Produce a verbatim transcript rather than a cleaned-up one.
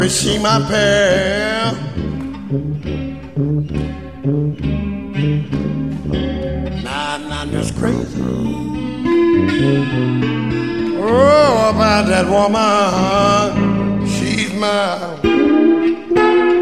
She my pal. Nah, nah, just crazy. Oh, about that woman. She's mine.